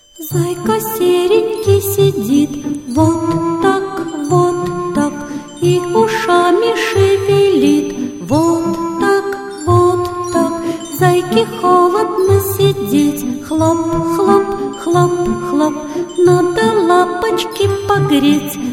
Зайка серенький сидит, вот так, и ушами шевелит, вот так, Зайке холодно сидеть, хлоп, хлоп, хлоп, хлоп, надо лапочки погреть,